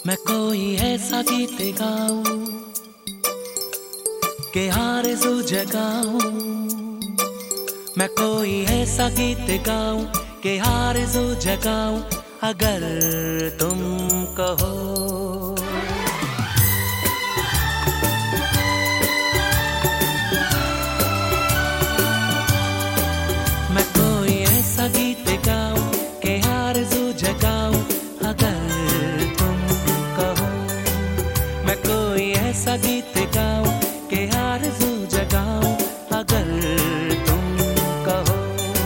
मैं कोई ऐसा गीत गाऊं कि आरज़ू जगाऊं। मैं कोई ऐसा गीत गाऊं कि आरज़ू जगाऊं। अगर तुम कहो मैं कोई ऐसा गीत गाऊं कि आरज़ू जगाऊं। अगर तुम कहो मैं कोई ऐसा गीत गाऊं कि आरज़ू जगाऊं। अगर तुम कहो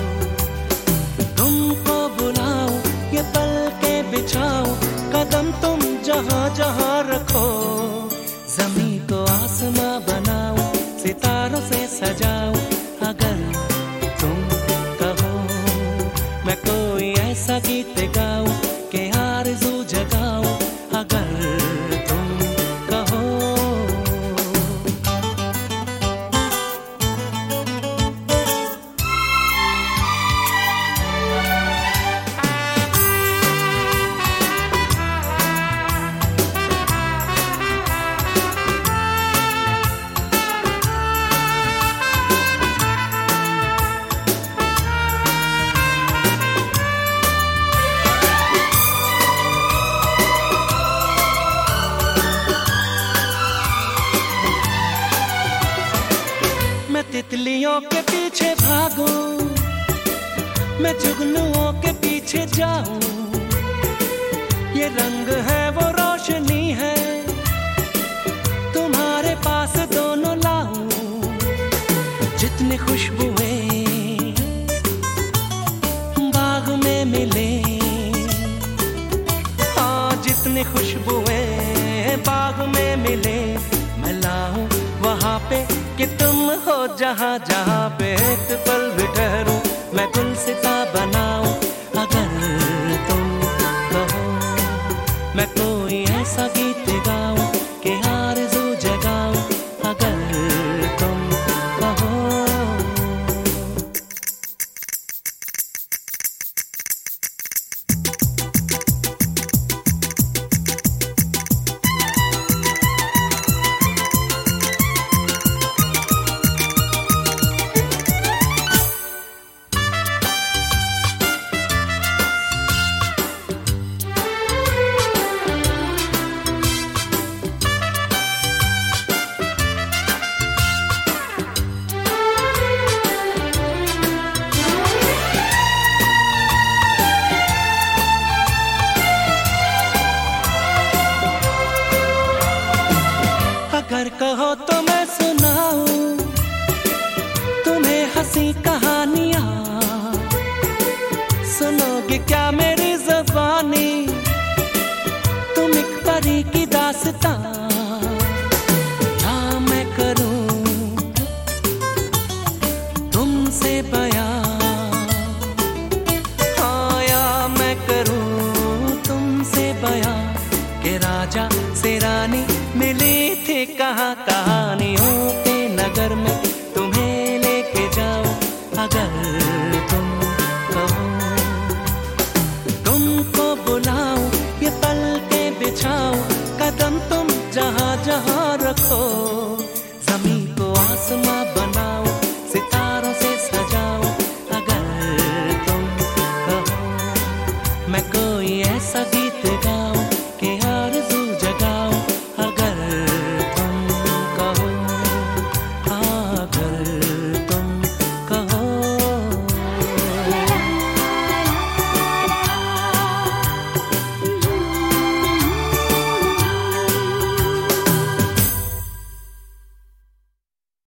तुमको बुलाऊं ये पल के बिछाऊं। कदम तुम जहां जहां रखो ज़मीं को आसमां बनाऊं सितारों से सजाऊं। अगर तुम कहो मैं कोई ऐसा गीत गाऊं कि आरज़ू जगाऊं। अगर तुम कहो मैं तितलियों के पीछे भागूं, मैं जुगनुओं के पीछे जाऊं। ये रंग है वो रोशनी है तुम्हारे पास दोनों लाऊं। जितनी खुशबुएं बाग में मिले हाँ जितनी खुशबुएं बाग में मिले मैं लाऊं वहाँ पे कि तुम हो जहाँ जहाँ पे एक पल भी ठहरूं मैं गुलसिता बनाऊं। अगर तुम कहो मैं कोई ऐसा गीत गाऊं कि आरज़ू जगाऊं। अगर तुम कहो अगर कहो तो मैं सुनाऊं तुम्हें हंसी कहानियां। सुनोगे क्या मेरी ज़बानी तुम एक परी की दास्तां। या मैं करूं तुमसे बयां हाँ या मैं करूं तुमसे बयां कि राजा से रानी मिली थी कहाँ कहानियों के नगर में तुम्हें लेके जाऊं। अगर तुम कहो तुमको बुलाऊं ये पल के बिछाऊं। कदम तुम जहाँ जहाँ रखो ज़मीं को आसमां बना